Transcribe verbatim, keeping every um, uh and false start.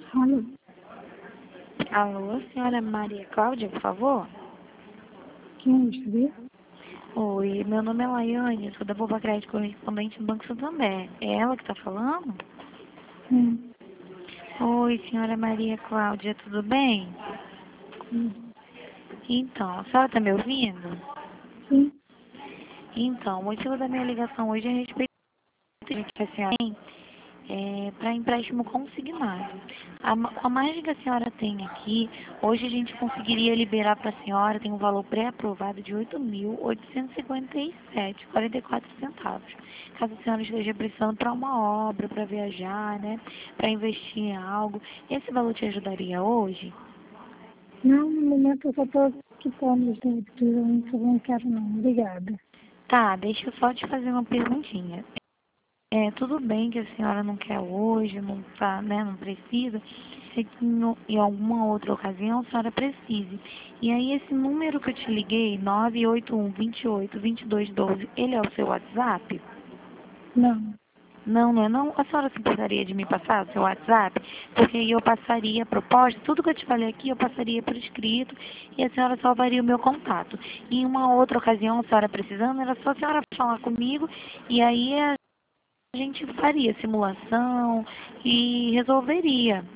Alô, Alô, senhora Maria Cláudia, por favor? quem gostaria? Oi, meu nome é Laiane, sou da Boba Crédito correspondente do Banco Santander. É ela que está falando? Sim, Oi, senhora Maria Cláudia, tudo bem? sim, Então, a senhora está me ouvindo? sim. Então, o motivo da minha ligação hoje é a respeito de que a senhora tem é, para empréstimo consignado. A, ma- com a margem que a senhora tem aqui, hoje a gente conseguiria liberar para a senhora, tem um valor pré-aprovado de oito mil oitocentos e cinquenta e sete e quarenta e quatro centavos. Caso a senhora esteja precisando para uma obra, para viajar, né, para investir em algo, esse valor te ajudaria hoje? Não, no momento eu só estou quitando os débitos, eu não eu não quero não. Obrigada. Tá, deixa eu só te fazer uma perguntinha. É, tudo bem que a senhora não quer hoje, não tá, né, não precisa, sei que em, o- em alguma outra ocasião a senhora precise. E aí esse número que eu te liguei, nove oito um, dois oito, dois dois um dois, ele é o seu WhatsApp? Não, Não, não é não? A senhora se importaria de me passar o seu WhatsApp? Porque aí eu passaria a proposta, tudo que eu te falei aqui eu passaria por escrito e a senhora salvaria o meu contato. E em uma outra ocasião, a senhora precisando, era só a senhora falar comigo e aí a a gente faria simulação e resolveria.